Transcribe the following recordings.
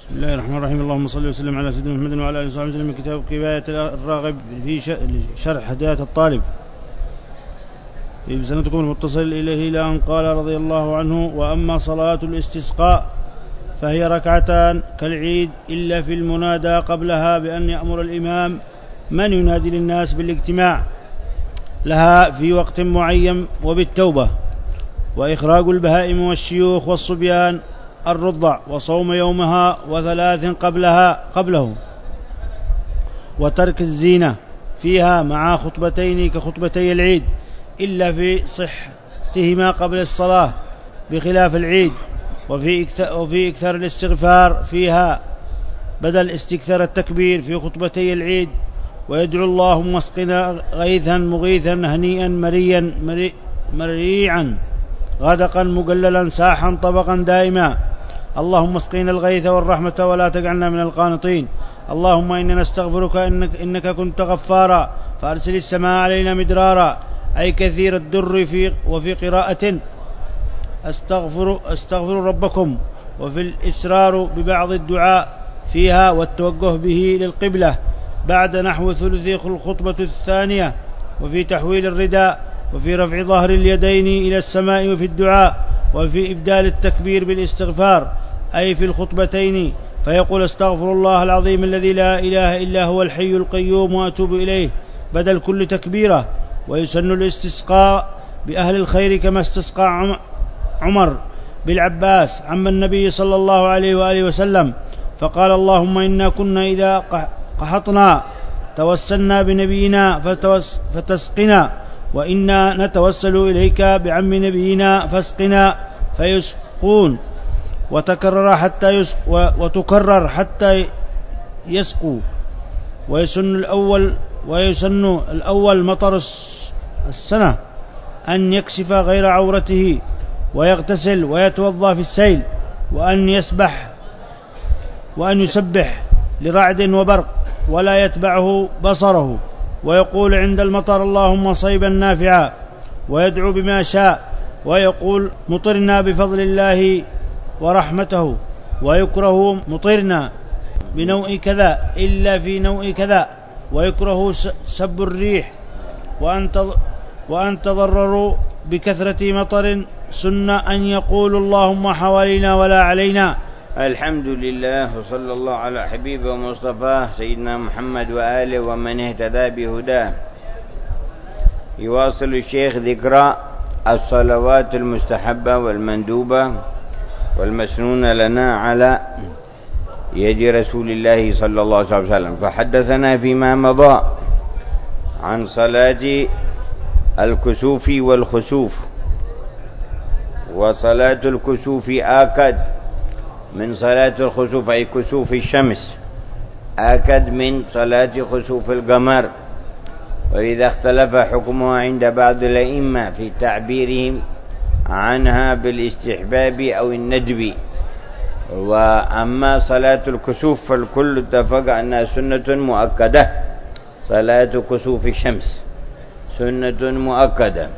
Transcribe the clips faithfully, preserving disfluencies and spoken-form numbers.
بسم الله الرحمن الرحيم. اللهم صل وسلم على سيدنا محمد وعلى اله وصحبه وسلم. كتاب كفاية الراغب في شرح هداية الطالب في سنتكم المتصل إليه إلى أن قال رضي الله عنه: وأما صلاة الاستسقاء فهي ركعتان كالعيد إلا في المنادى قبلها بأن يأمر الإمام من ينادي للناس بالاجتماع لها في وقت معين وبالتوبة وإخراج البهائم والشيوخ والصبيان الرضع وصوم يومها وثلاث قبلها قبله وترك الزينة فيها مع خطبتين كخطبتي العيد إلا في صحتهما قبل الصلاة بخلاف العيد، وفي وفي إكثار الاستغفار فيها بدل استكثار التكبير في خطبتي العيد، ويدعو اللهم اسقنا غيثا مغيثا هنيئا مريا مري مريعا غدقا مقللا ساحا طبقا دائما، اللهم اسقنا الغيث والرحمة ولا تجعلنا من القانطين، اللهم إننا نستغفرك إنك, إنك كنت غفارا فأرسل السماء علينا مدرارا، أي كثير الدر في وفي قراءة استغفر, استغفر ربكم، وفي الإسرار ببعض الدعاء فيها والتوجه به للقبلة بعد نحو ثلث الخطبة الثانية، وفي تحويل الرداء، وفي رفع ظهر اليدين إلى السماء وفي الدعاء، وفي إبدال التكبير بالاستغفار أي في الخطبتين، فيقول استغفر الله العظيم الذي لا إله إلا هو الحي القيوم وأتوب إليه بدل كل تكبيرة. ويسن الاستسقاء بأهل الخير كما استسقى عمر بالعباس عم النبي صلى الله عليه وآله وسلم فقال: اللهم إنا كنا إذا قحطنا توسلنا بنبينا فتسقنا، وإنا نتوسل إليك بعم نبينا فاسقنا، فيسقون وتكرر حتى يسق وتكرر حتى يسقوا. ويسن الأول ويسن الأول مطر السنة أن يكشف غير عورته ويغتسل ويتوضأ في السيل، وأن يسبح وأن يسبح لرعد وبرق ولا يتبعه بصره، ويقول عند المطر: اللهم صيبا نافعا، ويدعو بما شاء، ويقول: مطرنا بفضل الله ورحمته، ويكره مطرنا بنوع كذا إلا في نوع كذا، ويكره سب الريح، وأن تضرروا بكثرة مطر سنة أن يقول اللهم حوالينا ولا علينا. الحمد لله، وصلى الله على حبيبه ومصطفاه سيدنا محمد وآله ومن اهتدى بهداه. يواصل الشيخ ذكر الصلوات المستحبة والمندوبة والمسنونة لنا على يد رسول الله صلى الله عليه وسلم. فحدثنا فيما مضى عن صلاة الكسوف والخسوف، وصلاة الكسوف آكد من صلاة الخسوف أي كسوف الشمس، آكد من صلاة خسوف القمر، ولذا اختلف حكمها عند بعض الأئمة في تعبيرهم عنها بالاستحباب أو الندب. وأما صلاة الكسوف فالكل اتفق أنها سنة مؤكدة، صلاة كسوف الشمس سنة مؤكدة،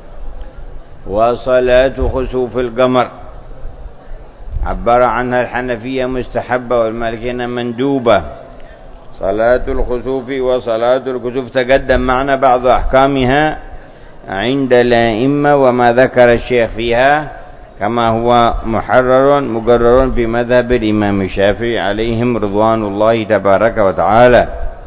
وصلاة خسوف القمر عبر عنها الحنفية مستحبة والمالكية مندوبة. صلاة الخسوف وصلاة الكسوف تقدم معنا بعض أحكامها عند الأئمة وما ذكر الشيخ فيها كما هو محرر مقرر في مذهب الإمام الشافعي عليهم رضوان الله تبارك وتعالى.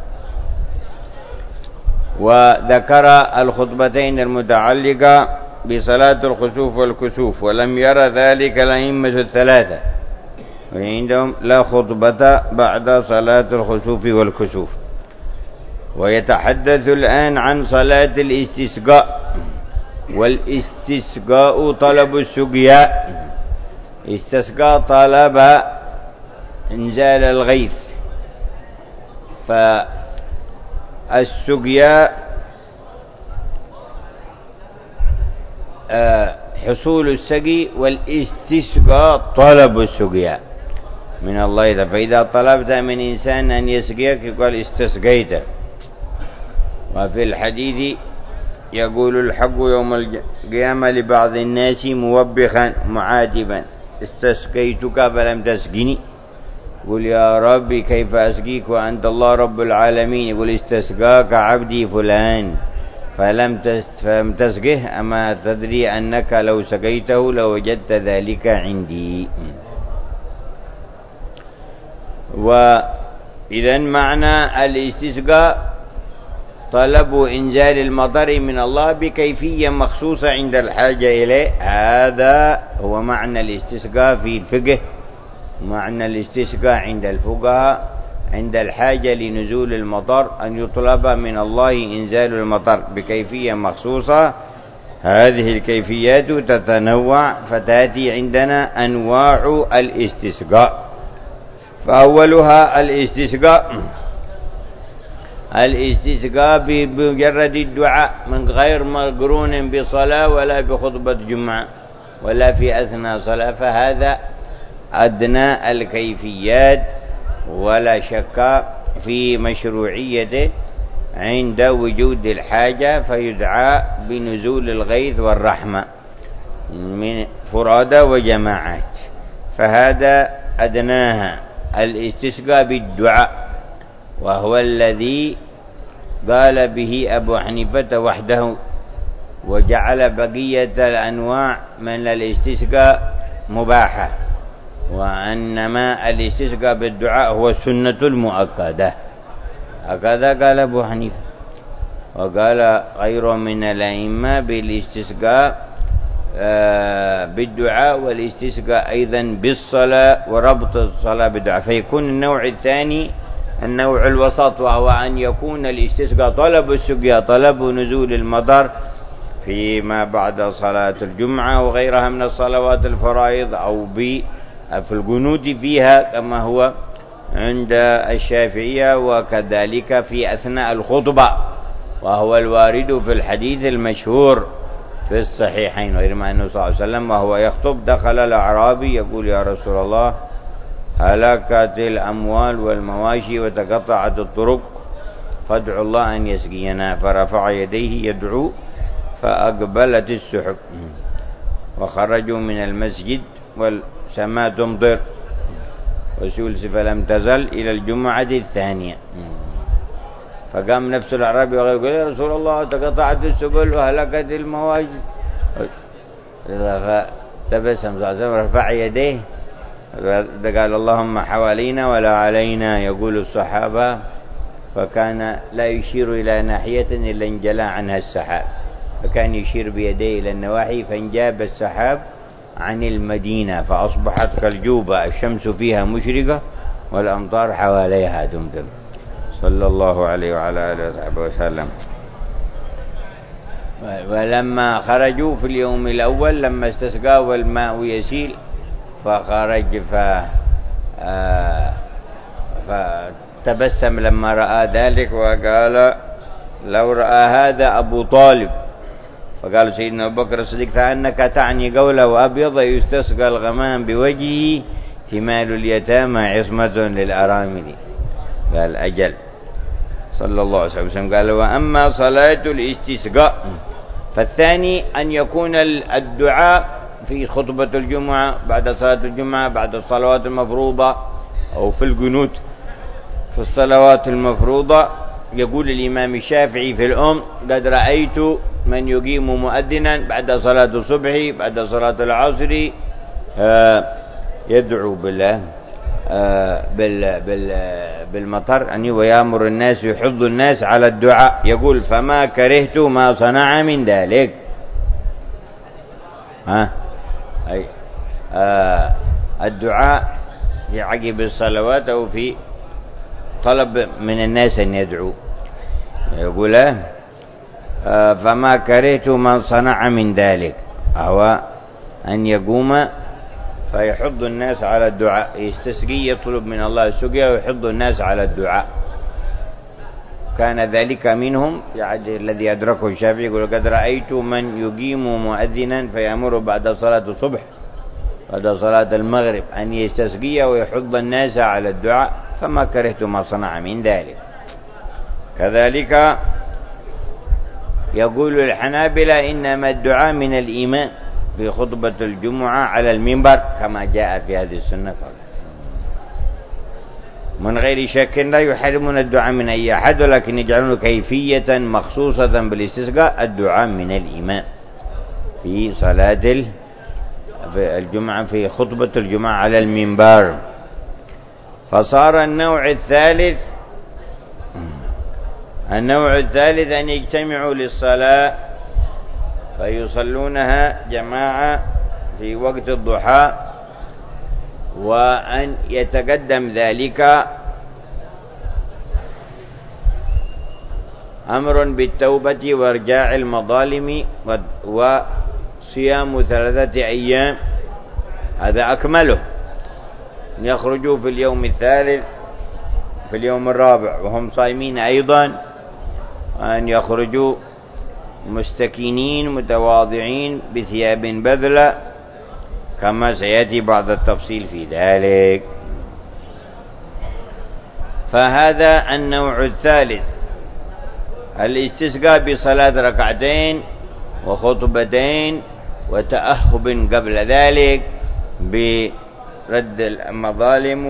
وذكر الخطبتين المتعلقة بصلاة الخسوف والكسوف، ولم يرى ذلك الأئمة الثلاثة، وعندهم لا خطبة بعد صلاة الخسوف والكسوف. ويتحدث الآن عن صلاة الاستسقاء. والاستسقاء طلب السقياء، استسقى طلب انزال الغيث، فالسقياء حصول السقي، والاستسقاء طلب السقياء من الله. فإذا طلبت من إنسان أن يسقيك يقول استسقيت. وفي الحديث يقول الحق يوم القيامة لبعض الناس موبخا معاتبا: استسقيتك فلم تسقني. يقول يا ربي كيف أسقيك وأنت الله رب العالمين؟ يقول استسقاك عبدي فلان فلم فلم تسقه، أما تدري أنك لو سقيته لوجدت ذلك عندي. وإذن معنى الاستسقاء طلب إنزال المطر من الله بكيفية مخصوصة عند الحاجة إليه، هذا هو معنى الاستسقاء في الفقه. معنى الاستسقاء عند الفقهاء عند الحاجة لنزول المطر أن يطلب من الله إنزال المطر بكيفية مخصوصة. هذه الكيفيات تتنوع، فتأتي عندنا أنواع الاستسقاء. فأولها الاستسقاء الاستسقاء بمجرد الدعاء من غير مقرون بصلاة ولا بخطبة جمعة ولا في أثناء صلاة، فهذا أدنى الكيفيات ولا شك في مشروعيته عند وجود الحاجة، فيدعى بنزول الغيث والرحمة من فرادى وجماعات، فهذا أدناها الاستسقاء بالدعاء، وهو الذي قال به أبو حنيفة وحده، وجعل بقية الأنواع من الاستسقاء مباحة، وأنما الاستسقاء بالدعاء هو السنة المؤكدة. هكذا قال أبو حنيفة، وقال غيره من الأئمة بالاستسقاء بالدعاء، والاستسقاء أيضا بالصلاة وربط الصلاة بالدعاء، فيكون النوع الثاني النوع الوسط، وهو أن يكون الاستسقاء طلب السقيا طلب نزول المطر فيما بعد صلاة الجمعة وغيرها من الصلوات الفرائض، أو في القنوت فيها كما هو عند الشافعية، وكذلك في أثناء الخطبة، وهو الوارد في الحديث المشهور في الصحيحين، غير أنه صلى الله عليه وسلم وهو يخطب دخل الأعرابي يقول يا رسول الله هلكت الأموال والمواشي وتقطعت الطرق فادعوا الله أن يسقينا، فرفع يديه يدعو فأقبلت السحب وخرجوا من المسجد والسماء تمطر وسلس فلم تزل إلى الجمعة الثانية. فقام نفس الأعرابي وقال يا رسول الله تقطعت السبل وهلكت المواشي، فتبسم صلى الله عليه وسلم رفع يديه قال اللهم حوالينا ولا علينا، يقول الصحابة، فكان لا يشير إلى ناحية إلا انجلى عنها السحاب، فكان يشير بيديه إلى النواحي فانجاب السحاب عن المدينة فأصبحت كالجوبة الشمس فيها مشرقة والأمطار حواليها تمطر، صلى الله عليه وعلى آله وصحبه وسلم. ولما خرجوا في اليوم الأول لما استسقى والماء يسيل فخرج ف فتبسم لما رأى ذلك وقال لو رأى هذا أبو طالب، فقال سيدنا أبو بكر الصديق فأنك تعني قوله أبيض يستسقى الغمام بوجهه ثمال اليتامى عصمة للأرامل، قال أجل صلى الله عليه وسلم. قال وأما صلاة الاستسقاء فالثاني أن يكون الدعاء في خطبة الجمعة بعد صلاة الجمعة بعد الصلوات المفروضة، أو في القنوت في الصلوات المفروضة. يقول الإمام الشافعي في الأم قد رأيت من يقيم مؤذنا بعد صلاة الصبح بعد صلاة العصر يدعو بالله بال بال بالمطر أني ويأمر الناس يحض الناس على الدعاء، يقول فما كرهت ما صنع من ذلك. ها أي آه الدعاء في عقب الصلوات أو في طلب من الناس أن يدعو، يقول آه فما كرهت من صنع من ذلك، هو أن يقوم فيحض الناس على الدعاء، يستسقي يطلب من الله السقيا ويحض الناس على الدعاء. كان ذلك منهم يعني الذي أدركه الشافعي، يقول قد رأيت من يقيم مؤذنا فيأمر بعد صلاة الصبح بعد صلاة المغرب أن يستسقي ويحض الناس على الدعاء، فما كرهت ما صنع من ذلك. كذلك يقول الحنابلة إنما الدعاء من الإيمان في خطبة الجمعة على المنبر كما جاء في هذه السنة. من غير شك لا يحرمون الدعاء من أي أحد، ولكن يجعلون كيفية مخصوصة بالاستسقاء الدعاء من الإمام في صلاة الجمعة، في خطبة الجمعة على المنبر. فصار النوع الثالث النوع الثالث أن يجتمعوا للصلاة فيصلونها جماعة في وقت الضحى، وأن يتقدم ذلك أمر بالتوبة وارجاع المظالم وصيام ثلاثة أيام، هذا أكمله. يخرجوا في اليوم الثالث في اليوم الرابع وهم صائمين أيضا، أن يخرجوا مستكينين متواضعين بثياب بذلة، كما سيأتي بعض التفصيل في ذلك. فهذا النوع الثالث، الاستسقاء بصلاة ركعتين وخطبتين وتأهب قبل ذلك برد المظالم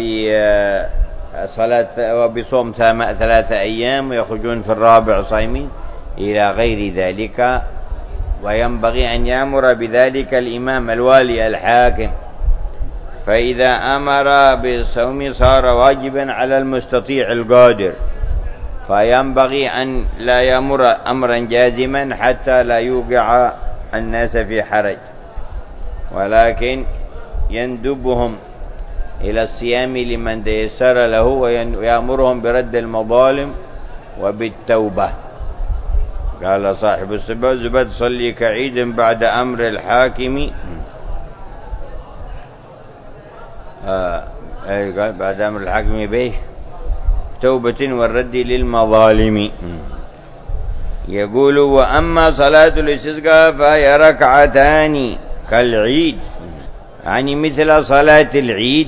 وبصلاة وبصوم ثلاثة أيام، ويخرجون في الرابع صائمين إلى غير ذلك. وينبغي أن يأمر بذلك الإمام الوالي الحاكم، فإذا أمر بالصوم صار واجبا على المستطيع القادر، فينبغي أن لا يأمر أمرا جازما حتى لا يوقع الناس في حرج، ولكن يندبهم إلى الصيام لمن تيسر له، ويأمرهم برد المظالم وبالتوبة. قال صاحب الزبد صلي كعيد بعد أمر الحاكم، آه قال بعد أمر الحاكم بيه توبة والرد للمظالم. يقول وأما صلاة الاستسقاء فهي ركعتان كالعيد، يعني مثل صلاة العيد،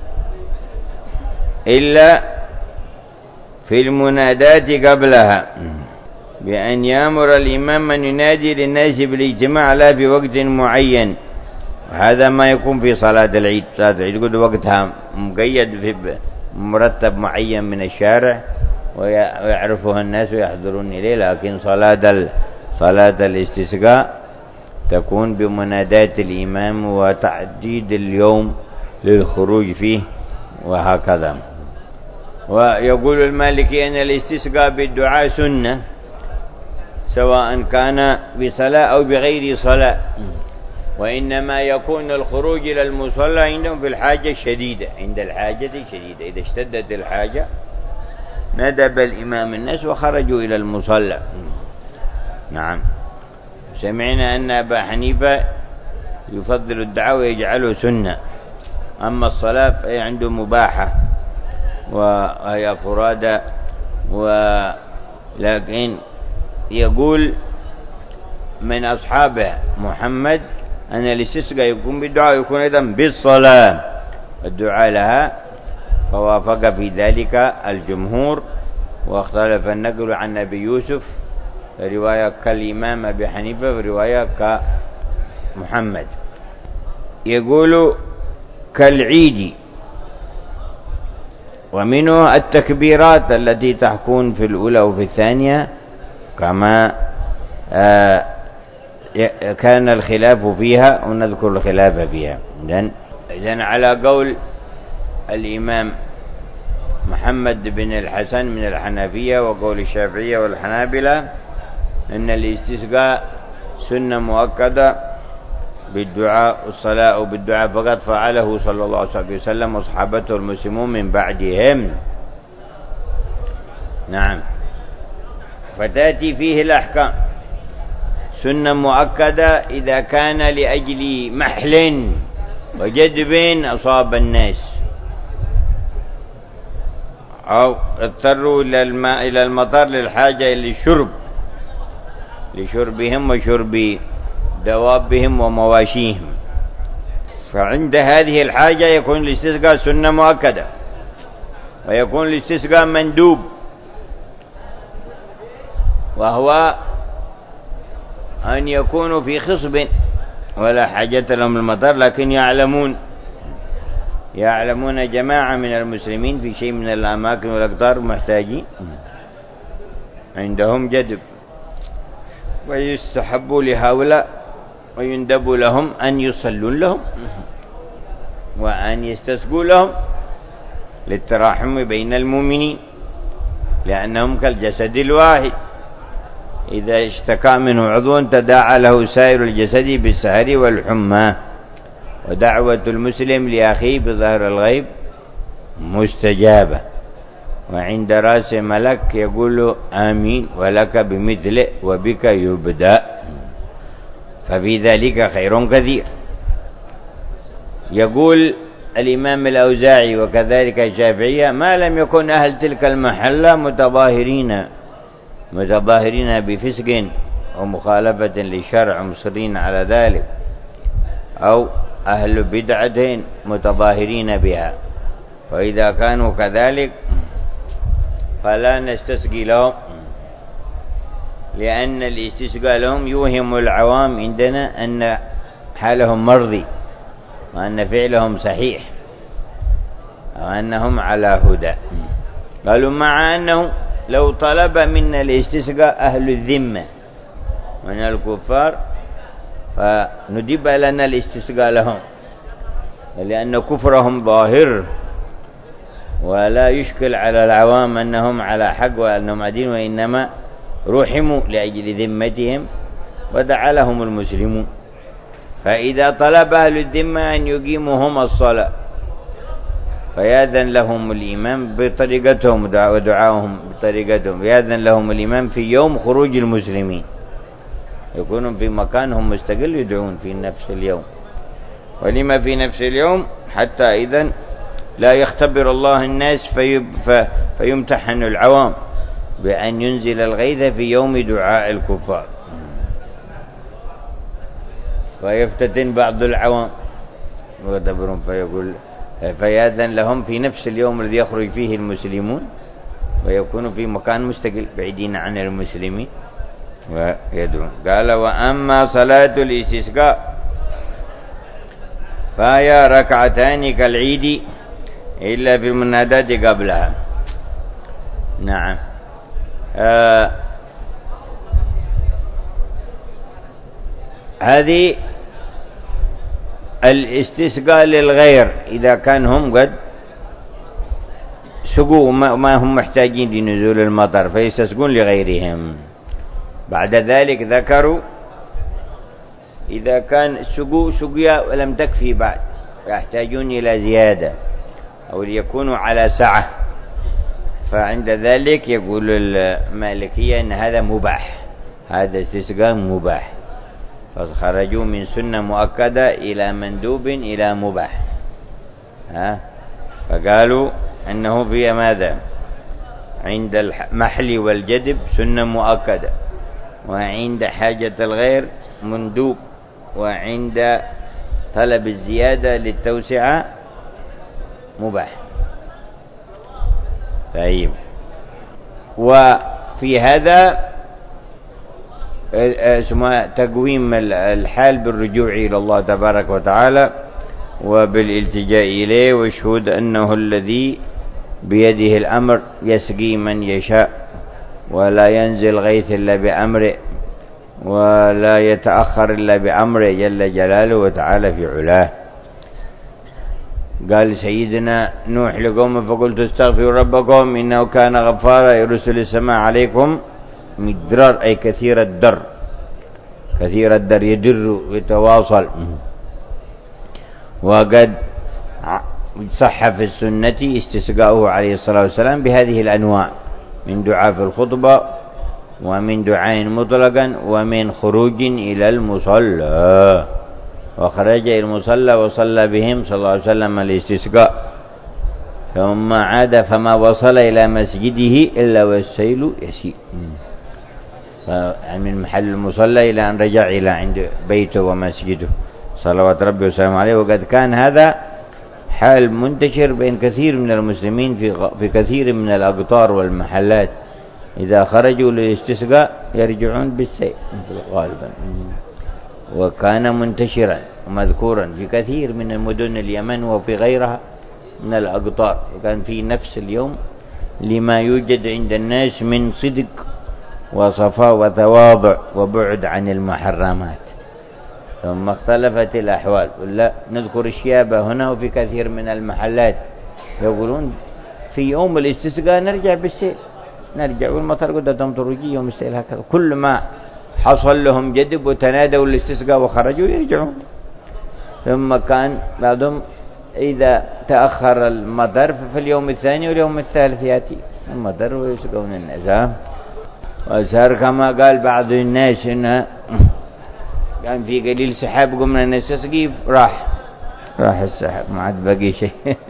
إلا في المنادات قبلها بأن يأمر الإمام من ينادي للناس بالاجتماع لا في وقت معين. هذا ما يكون في صلاة العيد. صلاة العيد يقول وقتها مقيد في مرتب معين من الشارع ويعرفها الناس ويحضرون إليه، لكن صلاة صلاة الاستسقاء تكون بمنادات الإمام وتعديد اليوم للخروج فيه وهكذا. ويقول المالكي أن الاستسقاء بالدعاء سنة، سواء كان بصلاة أو بغير صلاة، وإنما يكون الخروج إلى المصلى عندهم في الحاجة الشديدة، عند الحاجة الشديدة. إذا اشتدت الحاجة ندب الإمام الناس وخرجوا إلى المصلى. نعم. سمعنا أن أبا حنيفة يفضل الدعاء ويجعله سنة، أما الصلاة فهي عنده مباحة وهي فرادة. ولكن يقول من أصحابه محمد أن الاستسقاء يكون بالدعاء يكون أيضا بالصلاة، الدعاء لها، فوافق في ذلك الجمهور. واختلف النقل عن أبي يوسف في رواية كالإمام أبي حنيفة في رواية كمحمد. يقول كالعيد، ومنه التكبيرات التي تكون في الأولى وفي الثانية كما آه كان الخلاف فيها، ونذكر الخلاف فيها. إذن على قول الإمام محمد بن الحسن من الحنفية وقول الشافعية والحنابلة أن الاستسقاء سنة مؤكدة بالدعاء والصلاة وبالدعاء فقط، فعله صلى الله عليه وسلم وصحابته المسلمون من بعدهم. نعم. فتأتي فيه الأحكام. سنة مؤكدة إذا كان لأجل محل وجدب أصاب الناس، أو اضطروا إلى الماء إلى المطر للحاجة إلى الشرب لشربهم وشرب دوابهم ومواشيهم، فعند هذه الحاجة يكون الاستسقاء سنة مؤكدة، ويكون الاستسقاء مندوب، وهو أن يكونوا في خصب ولا حاجة لهم المطر، لكن يعلمون يعلمون جماعة من المسلمين في شيء من الأماكن والأقطار محتاجين عندهم جدب، ويستحب لهؤلاء ويندب لهم أن يصلون لهم وأن يستسقوا لهم للتراحم بين المؤمنين، لأنهم كالجسد الواحد، إذا اشتكى منه عضو تداعى له سائر الجسد بالسهر والحمى. ودعوة المسلم لأخيه بظهر الغيب مستجابة، وعند رأس ملك يقول آمين ولك بمثله وبك يبدأ، ففي ذلك خير كثير. يقول الإمام الأوزاعي وكذلك الشافعية: ما لم يكن أهل تلك المحلة متظاهرين متظاهرين بفسق ومخالفة للشرع مصرين على ذلك، أو أهل بدعة متظاهرين بها، وإذا كانوا كذلك فلا نستسقي لهم، لأن الاستسقاء لهم يوهم العوام عندنا أن حالهم مرضي وأن فعلهم صحيح وأنهم على هدى. قالوا: مع أنه لو طلب منا الاستسقاء أهل الذمة من الكفار فندب لنا الاستسقاء لهم، لأن كفرهم ظاهر ولا يشكل على العوام أنهم على حق وأنهم عدين، وإنما رحموا لأجل ذمتهم ودعا لهم المسلمون. فإذا طلب أهل الذمة أن يقيموا هم الصلاة فيأذن لهم الإمام بطريقتهم ودعاهم بطريقتهم، يأذن لهم الإمام في يوم خروج المسلمين، يكونون في مكانهم مستقل يدعون في نفس اليوم. ولما في نفس اليوم؟ حتى إذن لا يختبر الله الناس فيمتحن العوام بأن ينزل الغيث في يوم دعاء الكفار، فيفتتن بعض العوام ويدبرون فيقول فيأذن لهم في نفس اليوم الذي يخرج فيه المسلمون، ويكونوا في مكان مستقل بعيدين عن المسلمين ويدعون. قال: وأما صلاة الاستسقاء فهي ركعتان كالعيد إلا في المنادات قبلها. نعم. آه هذه الاستسقاء للغير إذا كان هم قد سقوا ما هم محتاجين لنزول المطر فيستسقون لغيرهم. بعد ذلك ذكروا إذا كان سقوا سقيا ولم تكفي بعد يحتاجون إلى زيادة أو ليكونوا على سعة، فعند ذلك يقول المالكية أن هذا مباح، هذا استسقاء مباح، فخرجوا من سنة مؤكدة إلى مندوب إلى مباح. ها فقالوا أنه في ماذا؟ عند المحل والجدب سنة مؤكدة، وعند حاجة الغير مندوب، وعند طلب الزيادة للتوسعة مباح. طيب، وفي هذا اسمه تقويم الحال بالرجوع إلى الله تبارك وتعالى وبالالتجاء إليه، وشهود أنه الذي بيده الأمر يسقي من يشاء، ولا ينزل غيث إلا بأمره، ولا يتأخر إلا بأمره جل جلاله وتعالى في علاه. قال سيدنا نوح لقومه: فقلت استغفروا ربكم إنه كان غفارا يرسل السماء عليكم مدرار، أي كثير الدر، كثير الدر يدر يتواصل. وقد صح في السنة استسقاؤه عليه الصلاة والسلام بهذه الأنواع من دعاء في الخطبة، ومن دعاء مطلقا، ومن خروج إلى المصلى، وخرج إلى المصلى وصلى بهم صلى الله عليه وسلم الاستسقاء، ثم عاد فما وصل إلى مسجده إلا والسيل يسيل، من محل المصلى إلى أن رجع إلى عند بيته ومسجده صلوات ربي وسلامه عليه. وقد كان هذا حال منتشر بين كثير من المسلمين في في كثير من الأقطار والمحلات، إذا خرجوا للاستسقاء يرجعون بالسيل غالبا، وكان منتشرا ومذكورا في كثير من المدن اليمن وفي غيرها من الأقطار، وكان في نفس اليوم لما يوجد عند الناس من صدق وصفاء وتواضع وبعد عن المحرمات. ثم اختلفت الأحوال، لا نذكر الشيابة هنا وفي كثير من المحلات يقولون في يوم الاستسقاء نرجع بالسيل، نرجع والمطر قد تمطر ويجي يوم السيل هكذا. كل ما حصل لهم جدب وتنادوا الاستسقاء وخرجوا يرجعون. ثم كان بعضهم إذا تأخر المطر ففي اليوم الثاني واليوم الثالث يأتي المطر ويسقون الناس. وصار كما قال بعض الناس إنه كان في قليل سحاب قمنا نستسقي راح راح السحاب ما عاد بقي شيء.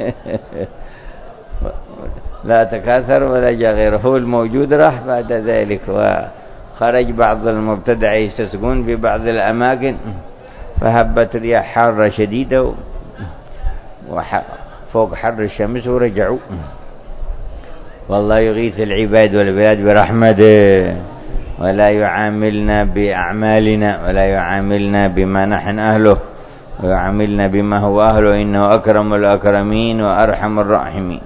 لا تكاثر ولا جاء غيره، هو الموجود راح بعد ذلك. وخرج بعض المبتدع يستسقون في بعض الأماكن فهبت رياح حارة شديدة وفوق حر الشمس ورجعوا. والله يغيث العباد والبلاد برحمته، ولا يعاملنا بأعمالنا ولا يعاملنا بما نحن أهله، ويعاملنا بما هو أهله، إنه أكرم الأكرمين وأرحم الراحمين.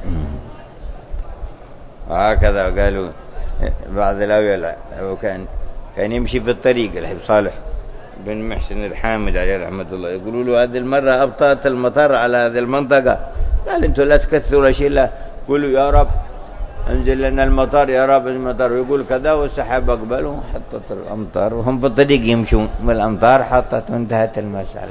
وهكذا قالوا بعض الأولياء. وكان كان يمشي في الطريق الحبيب صالح بن محسن الحامد عليه رحمة الله، يقولوا له هذه المرة أبطأت المطر على هذه المنطقة. قال أنتم لا تكثروا شيء، لا قولوا يا رب انزل لنا المطر، يا رب المطر، ويقول كذا والسحاب أقبلوا حطت الأمطار وهم في الطريق يمشون والأمطار حطت وانتهت المسألة.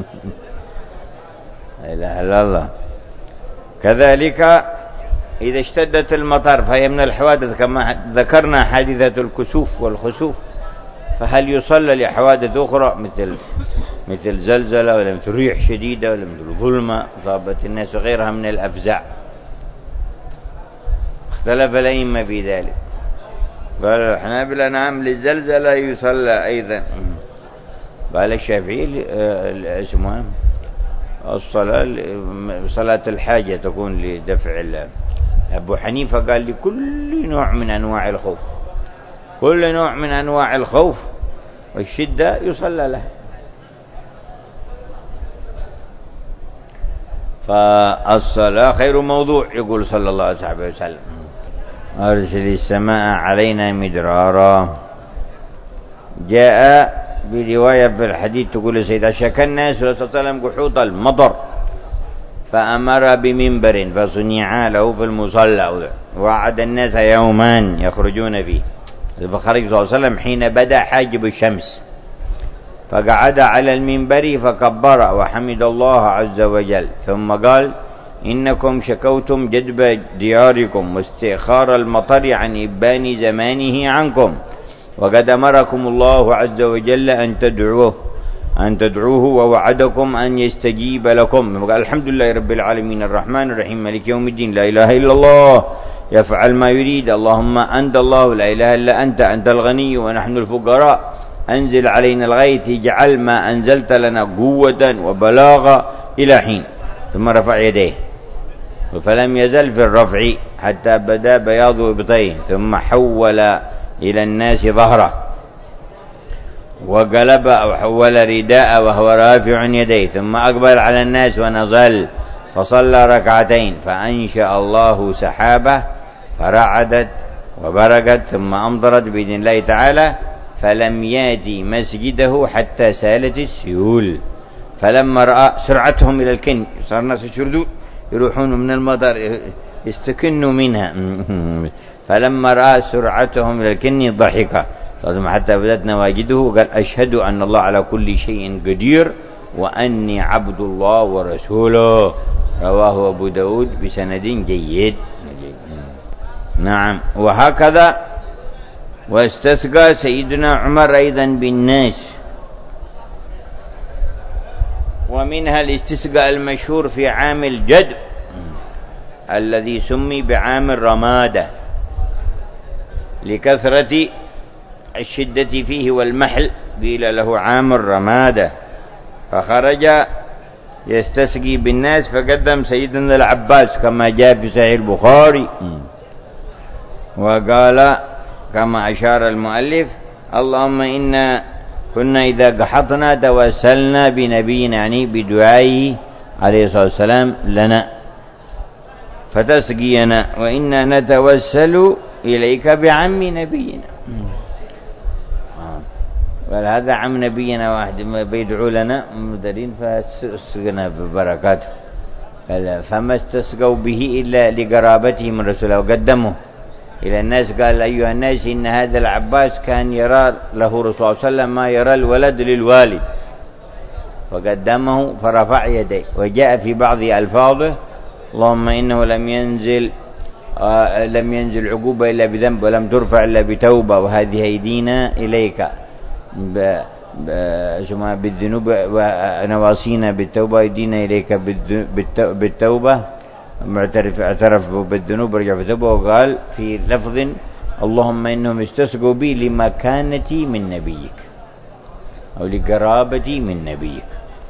لا إله إلا الله. كذلك إذا اشتدت المطر فهي من الحوادث كما ذكرنا حادثة الكسوف والخسوف، فهل يصلى لحوادث أخرى مثل مثل زلزلة ولا مثل ريح شديدة ولا مثل ظلمة أصابت الناس وغيرها من الأفزاع؟ اختلف الأئمة في ذلك. قال الحنابلة نعم للزلزلة يصلى أيضا. قال الشافعي اسمه الصلاة صلاة الحاجة تكون لدفع الله. أبو حنيفة قال لكل نوع من أنواع الخوف، كل نوع من أنواع الخوف والشدة يصلى له. فالصلاة خير موضوع، يقول صلى الله عليه وسلم أرسل السماء علينا مدرارا. جاء برواية في الحديث تقول سيدة شكى الناس صلى الله عليه وسلم قحوط المطر فأمر بمنبر فصنع له في المصلى، وعد الناس يوما يخرجون فيه. فخرج صلى الله عليه وسلم حين بدأ حاجب الشمس فقعد على المنبر فكبر وحمد الله عز وجل، ثم قال إنكم شكوتم جدب دياركم واستئخار المطر عن إبان زمانه عنكم، وقد أمركم الله عز وجل أن تدعوه أن تدعوه ووعدكم أن يستجيب لكم. قال الحمد لله رب العالمين الرحمن الرحيم مالك يوم الدين لا إله إلا الله يفعل ما يريد، اللهم أنت الله لا إله إلا أنت أنت الغني ونحن الفقراء، أنزل علينا الغيث اجعل ما أنزلت لنا قوة وبلاغا إلى حين. ثم رفع يديه فلم يزل في الرفع حتى بدا بياض إبطيه، ثم حول إلى الناس ظهره وقلب أو حول رداء وهو رافع يديه، ثم أقبل على الناس ونزل فصلى ركعتين فأنشأ الله سحابة فرعدت وبرقت ثم أمطرت بإذن الله تعالى، فلم يأتي مسجده حتى سالت السيول. فلما رأى سرعتهم إلى الكن، صار الناس يشردون يروحون من المطر يستكنوا منها. فلما رأى سرعتهم إلى الكن ضحك ثم حتى بدت نواجده قال أشهد أن الله على كل شيء قدير وأني عبد الله ورسوله. رواه أبو داود بسند جيد. نعم. وهكذا واستسقى سيدنا عمر أيضا بالناس، ومنها الاستسقاء المشهور في عام الجدب الذي سمي بعام الرمادة لكثرة الشدة فيه والمحل، قيل له عام الرمادة. فخرج يستسقي بالناس فقدم سيدنا العباس كما جاء في صحيح البخاري، وقال كما أشار المؤلف اللهم إنا كنا إذا قحطنا توسلنا بنبينا، يعني بدعائه عليه الصلاة والسلام لنا. فتسقينا وإنا نتوسل إليك بعم نبينا. قال هذا عم نبينا واحد بيدعو لنا مدرين فاستسقنا ببركاته. قال فما استسقوا به إلا لقرابته من رسوله وقدمه إلى الناس. قال أيها الناس إن هذا العباس كان يرى له رسول الله صلى الله عليه وسلم ما يرى الولد للوالد، فقدمه فرفع يديه. وجاء في بعض ألفاظه اللهم إنه لم ينزل آه لم ينزل عقوبة إلا بذنب ولم ترفع إلا بتوبة، وهذه أيدينا إليك بالذنوب ونواصينا بالتوبة، أيدينا إليك بالتوبة، معترف اعترف بالذنوب ورجع في التوبة. وقال في لفظ اللهم إنهم استسقوا بي لمكانتي من نبيك أو لقرابتي من نبيك.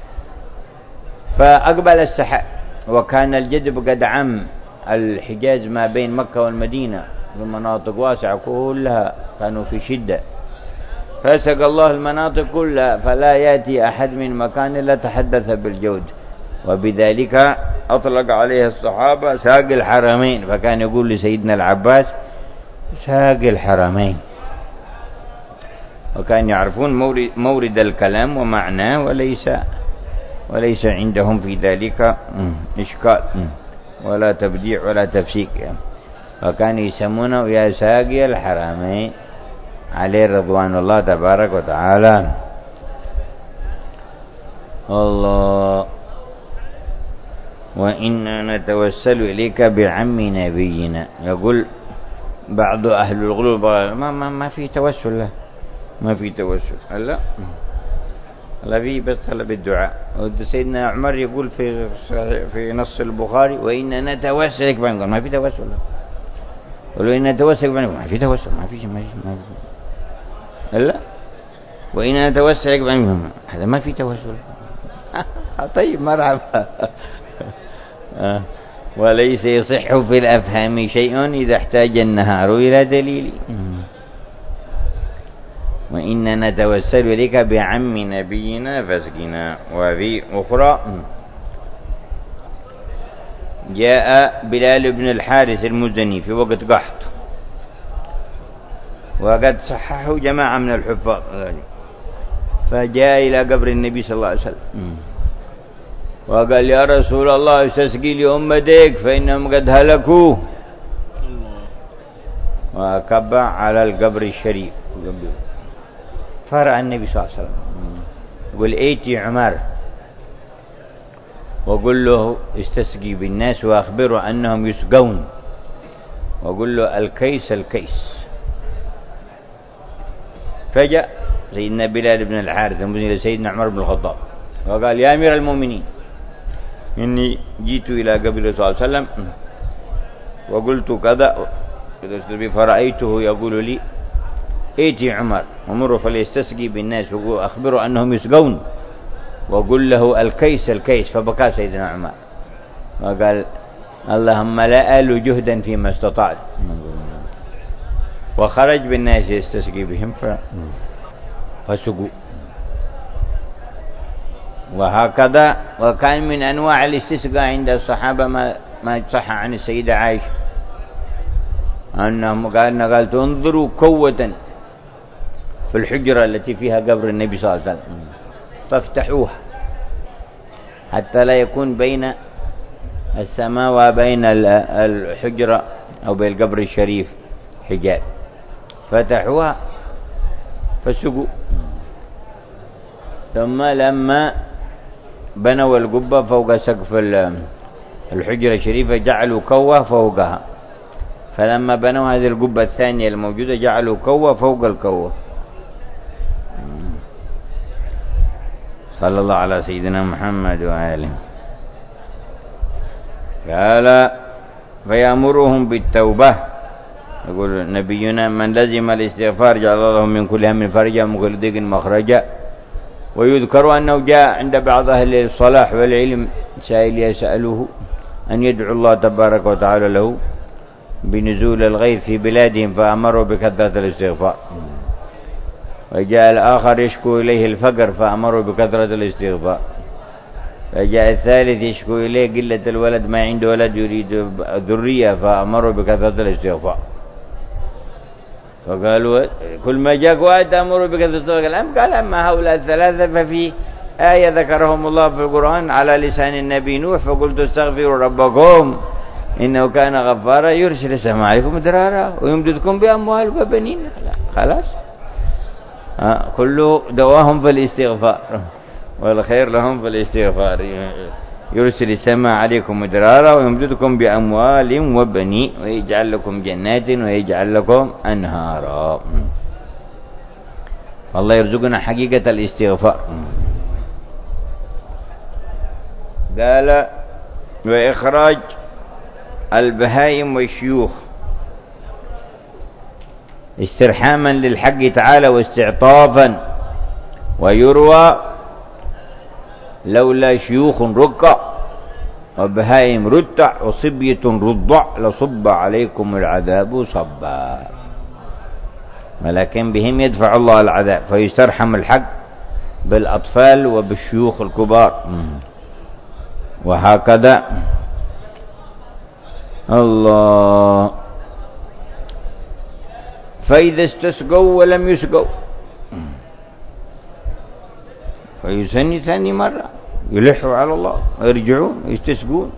فأقبل السحاب وكان الجدب قد عم الحجاز ما بين مكة والمدينة في مناطق واسعة كلها كانوا في شدة، فسق الله المناطق كلها فلا يأتي أحد من مكان إلا تحدث بالجود، وبذلك أطلق عليه الصحابة ساق الحرمين. فكان يقول لسيدنا العباس ساق الحرمين، وكان يعرفون مورد, مورد الكلام ومعناه، وليس وليس عندهم في ذلك إشكال ولا تبديع ولا تفسيق، وكان يسمونه يا ساقي الحرمين عليه رضوان الله تبارك وتعالى. الله وإنا نتوسل إليك بعم نبينا. يقول بعض أهل الغلو ما, ما, ما في توسل له، ما في توسل لا لا في بس طلب الدعاء. سيدنا عمر يقول في في نص البخاري وإنا نتوسل إليك بعم، ما في توسل له. ولو إنا نتوسل بعم ما في توسل، ما في ما في لا. وإنا نتوسل إليك بعم هذا ما في توسل. طيب مرحبا. وليس يصح في الأفهام شيء إذا احتاج النهار إلى دليل. وإنا نتوسل إليك بعم نبينا فاسقنا. وفي أخرى جاء بلال بن الحارث المزني في وقت قحط، وقد صححه جماعة من الحفاظ، فجاء إلى قبر النبي صلى الله عليه وسلم وقال يا رسول الله استسقي لأمتك فإنهم قد هلكوا، وكبع على القبر الشريف. فرأى النبي صلى الله عليه وسلم يقول ايتي عمر وقل له استسقي بالناس وأخبره أنهم يسقون، وقل له الكيس الكيس. فجاء سيدنا بلال بن الحارث المزني لسيدنا عمر بن الخطاب وقال يا أمير المؤمنين إني جئت إلى قبر الله صلى الله عليه وسلم وقلت كذا، فرأيته يقول لي ايتي عمر ومر فليستسقي بالناس وأخبره أنهم يسقون، وقل له الكيس الكيس. فبكى سيدنا عمر وقال اللهم لا آل جهدا فيما استطعت، وخرج بالناس يستسقي بهم فسقوا. وهكذا وكان من أنواع الاستسقاء عند الصحابة ما ما صح عن السيدة عائشة أنهم قالنا قالت انظروا قوة في الحجرة التي فيها قبر النبي صلى الله عليه وسلم فافتحوها حتى لا يكون بين السماء وبين الحجرة أو بين القبر الشريف حجاب، فتحوها فسقوا. ثم لما بنوا القبة فوق سقف الحجرة الشريفة جعلوا كوة فوقها، فلما بنوا هذه القبة الثانية الموجودة جعلوا كوة فوق الكوة. صلى الله على سيدنا محمد وآله. قال فيأمرهم بالتوبة. يقول نبينا من لزم الاستغفار جعل الله من كل هم فرجا ومن كل ضيق مخرجا. ويذكر أنه جاء عند بعض أهل الصلاح والعلم سائل يسأله أن يدعو الله تبارك وتعالى له بنزول الغيث في بلادهم فأمروا بكثرة الاستغفار. وجاء الآخر يشكو إليه الفقر فأمروا بكثرة الاستغفار. فجاء الثالث يشكو إليه قلة الولد، ما عنده ولد يريد ذرية، فأمروا بكثرة الاستغفار. فقالوا كل ما جاءك واحد أمروا بكثرة الاستغفار. قال أما هؤلاء الثلاثة ففي آية ذكرهم الله في القرآن على لسان النبي نوح، فقلت استغفروا ربكم إنه كان غفارا يرسل السماء عليكم مدرارا ويمددكم بأموال وبنين. خلاص كله دواهم في الاستغفار، والخير لهم في الاستغفار. يرسل السماء عليكم مدرارا ويمددكم بأموال وبنين ويجعل لكم جنات ويجعل لكم أنهارا. الله يرزقنا حقيقة الاستغفار. قال وإخراج البهائم والشيوخ استرحاما للحق تعالى واستعطافا. ويروى لولا شيوخ ركع وبهائم رتع وصبية رضع لصب عليكم العذاب صبا. ولكن بهم يدفع الله العذاب، فيسترحم الحق بالأطفال وبالشيوخ الكبار. وهكذا الله. فإذا استسقوا ولم يسقوا فيسني ثاني مرة، يلحوا على الله ويرجعون يستسقون.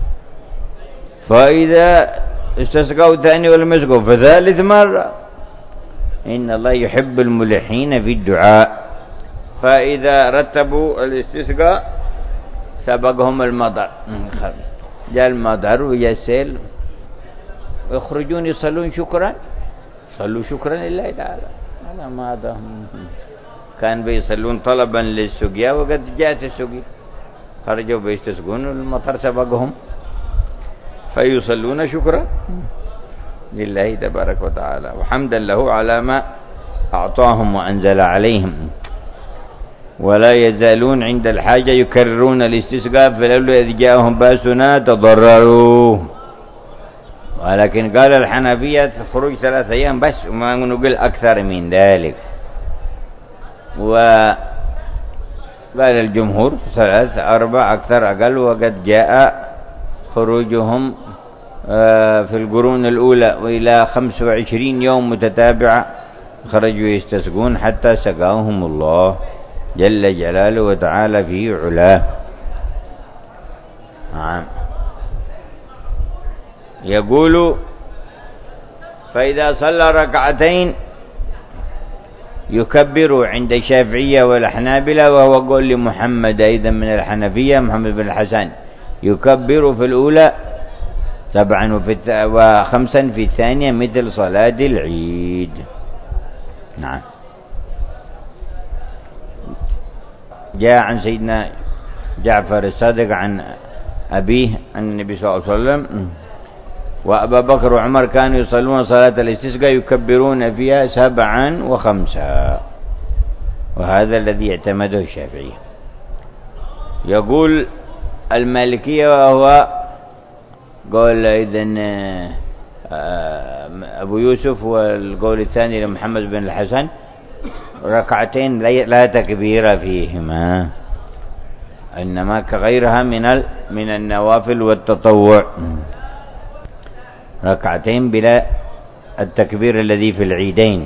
فإذا استسقوا ثاني ولم يسقوا فثالث مرة. إن الله يحب الملحين في الدعاء. فإذا رتبوا الاستسقاء سبقهم المطر، جاء المطر وجاء السيل، يخرجون يصلون شكرا، صلوا شكرا لله تعالى على ما هذا. كان بيصلون طلبا للسقيا وقد جاءت السقيا، خرجوا بيستسقون المطر سبقهم، فيصلون شكرا لله تبارك وتعالى وحمدا له على ما أعطاهم وأنزل عليهم. ولا يزالون عند الحاجة يكررون الاستسقاء، فلولا إذ جاءهم باسنا تضرروا. ولكن قال الحنفية خروج ثلاث أيام بس، وما نقول أكثر من ذلك. وقال الجمهور ثلاث أربع أكثر أقل. وقد جاء خروجهم في القرون الأولى وإلى خمس وعشرين يوم متتابعة خرجوا يستسقون حتى سقاهم الله جل جلاله وتعالى في علاه. نعم. يقول فإذا صلى ركعتين يكبر عند الشافعية والحنابلة، وهو قول لمحمد أيضا من الحنفية محمد بن الحسن، يكبر في الأولى طبعا وفي وخمسا في الثانية مثل صلاة العيد. نعم. جاء عن سيدنا جعفر الصادق عن أبيه عن النبي صلى الله عليه وسلم وأبا بكر وعمر كانوا يصلون صلاة الاستسقاء يكبرون فيها سبعا وخمسا، وهذا الذي اعتمده الشافعية. يقول المالكية وهو قول إذن أبو يوسف، والقول الثاني لمحمد بن الحسن ركعتين لا تكبير فيهما، إنما كغيرها من من النوافل والتطوع، ركعتين بلا التكبير الذي في العيدين.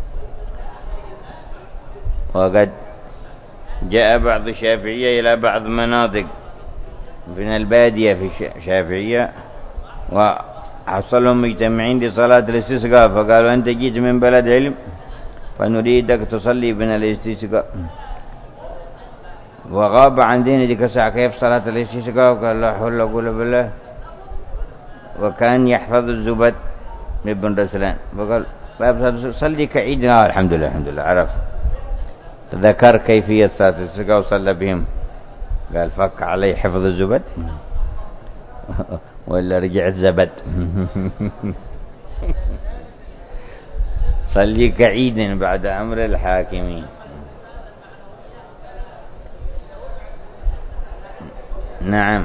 وقد جاء بعض الشافعية إلى بعض مناطق من البادية في الشافعية وحصلهم مجتمعين لصلاة الاستسقاء، فقالوا أنت جيت من بلد علم فنريدك تصلي بنا الاستسقاء، وغاب عن دينك ساعة كيف صلاة الاستسقاء؟ وقال لا حول ولا قوة بالله. وكان يحفظ الزبد ابن رسلان، فقال صلي كعيدنا. الحمد لله الحمد لله عرف، تذكر كيفية صلاة الاستسقاء وصلى بهم. قال فك علي حفظ الزبد ولا رجعت زبد. صلي كعيد بعد أمر الحاكمين. نعم.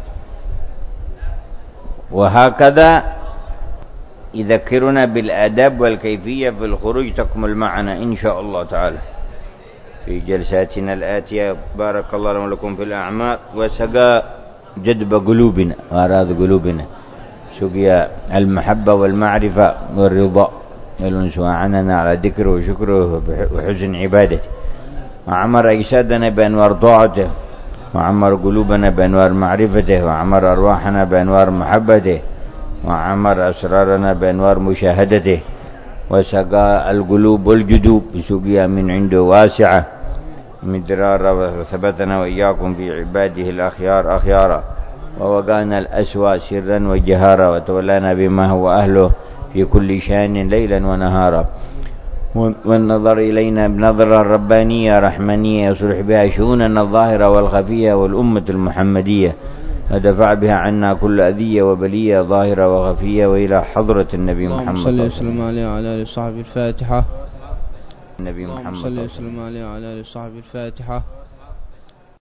وهكذا يذكرنا بالآداب والكيفية في الخروج تكمل معنا إن شاء الله تعالى. في جلساتنا الآتية. بارك الله لنا ولكم في الأعمال وسقى جدب قلوبنا وأراض قلوبنا، سقيا المحبة والمعرفة والرضا والأنس، وأعننا على ذكره وشكره وحسن عبادته، وعمر أجسادنا بأنوار طاعته، وعمر قلوبنا بأنوار معرفته، وعمر أرواحنا بأنوار محبته، وعمر أسرارنا بأنوار مشاهدته، وسقى القلوب والجدوب بسقيا من عنده واسعة مدرارا، وثبتنا وإياكم في عباده الأخيار أخيارا، ووقانا الأسوأ سرا وجهارا، وتولانا بما هو أهله في كل شان ليلا ونهارا، والنظر إلينا بنظرة ربانية رحمانية يصلح بها شؤوننا الظاهرة والخفية والأمة المحمدية، ودفع بها عنا كل أذية وبلية ظاهرة وخفية، وإلى حضرة النبي محمد اللهم صل وسلم عليه وعلى آله وصحبه. الفاتحة. النبي محمد اللهم صل وسلم عليه وعلى آله وصحبه. الفاتحة.